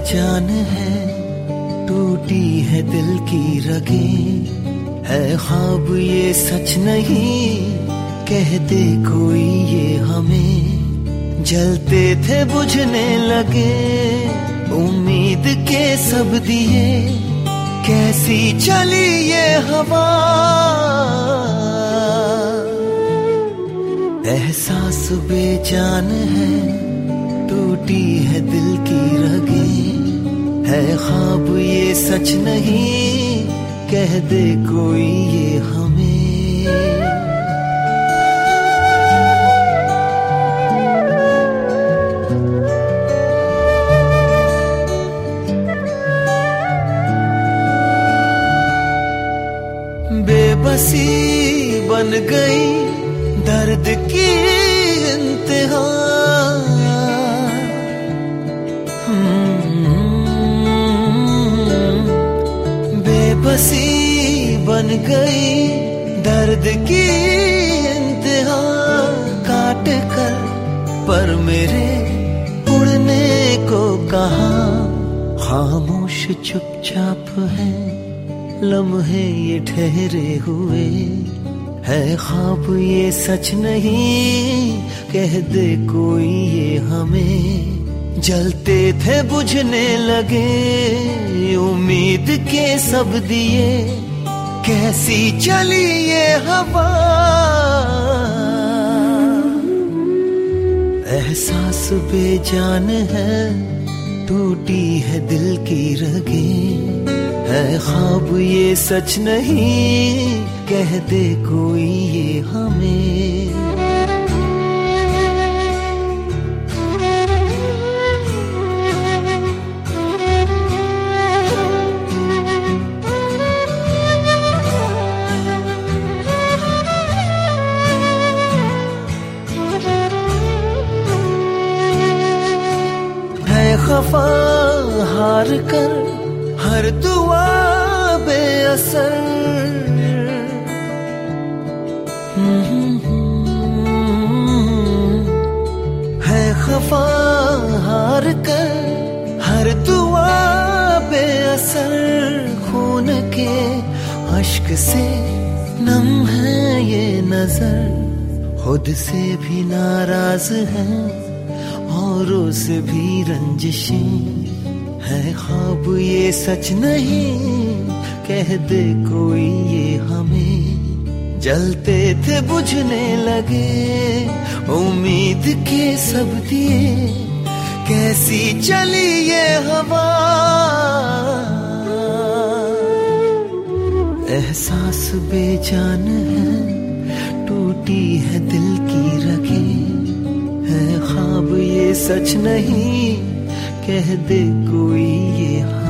बेजान है, टूटी है दिल की रगें, है ख्वाब ये सच नहीं, कह दे कोई ये हमें। जलते थे बुझने लगे उम्मीद के सब दिए, कैसी चली ये हवा। एहसास बेजान है, टूटी है दिल की रगें, है ख्वाब ये सच नहीं, कह दे कोई ये हमें। बेबसी बन गई दर्द की इंतहा, बेबसी बन गई दर्द की इंतहा। काट कर पर मेरे उड़ने को कहा, खामोश चुपचाप है लम्हे ये ठहरे हुए, है ख्वाब ये सच नहीं, कह दे कोई ये हमें। जलते थे बुझने लगे उम्मीद के सब दिए, कैसी चली ये हवा। एहसास बेजान है, टूटी है दिल की रगें, है ख्वाब ये सच नहीं, कह दे कोई ये हमें। है खफा हार कर हर दुआ बेअसर, है खफा हार कर हर दुआ बेअसर। खून के अश्क से नम है ये नजर, खुद से भी नाराज है औरों से भी रंजिशें, है ख्वाब ये सच नहीं, कह दे कोई ये हमें। जलते थे बुझने लगे उम्मीद के सब दिए, कैसी चली ये हवा। एहसास बेजान है, टूटी है दिल की रगें, है ख्वाब ये सच नहीं, कह दे कोई ये